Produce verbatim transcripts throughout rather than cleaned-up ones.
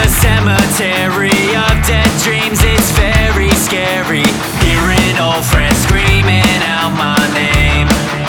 a cemetery of dead dreams. It's very scary hearing old friends screaming out my name.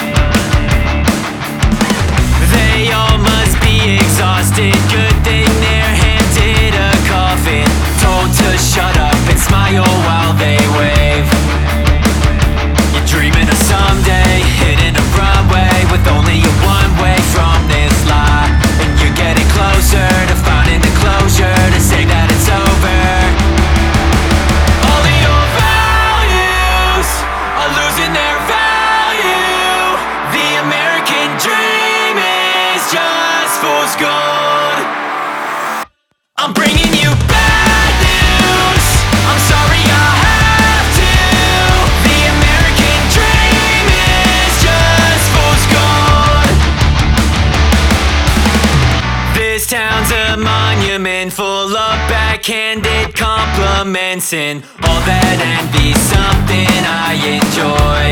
They all must be exhausted. Good thing they're handed a coffin, told to shut up and smile while they wave. You're dreaming of someday hitting a runway with only a one-way from this lie, and you're getting closer to finding the closure to say that it's over. All of your values are losing their value. The American dream is just fool's gold. I'm bringing you bad news. I'm sorry I have to. The American dream is just fool's gold. This town's a monument full of backhanded compliments, and all that envy's something I enjoy.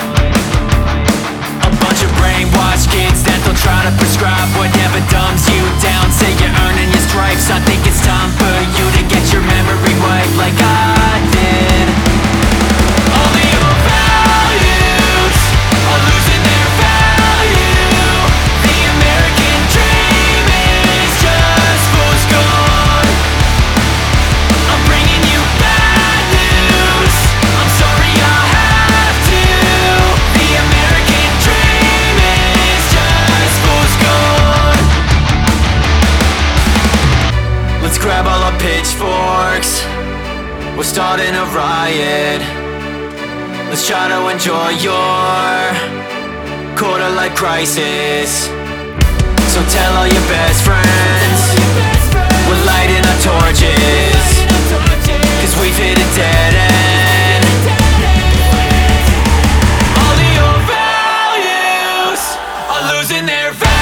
A bunch of brainwashed kids that they'll try to prescribe whatever dumbs you down. Say you're earning your stripes. I think it's time for you to get your memory wiped like I did. All of your values are losing their value. The American dream is just fool's gold. I'm bringing you bad news. I'm sorry I have to. The American dream is just fool's gold. Let's grab all our pitchforks. We're starting a riot. Let's try to enjoy your quarter life crisis. So tell all your best friends we're lighting our torches, cause we've hit a dead end. All of your values are losing their value.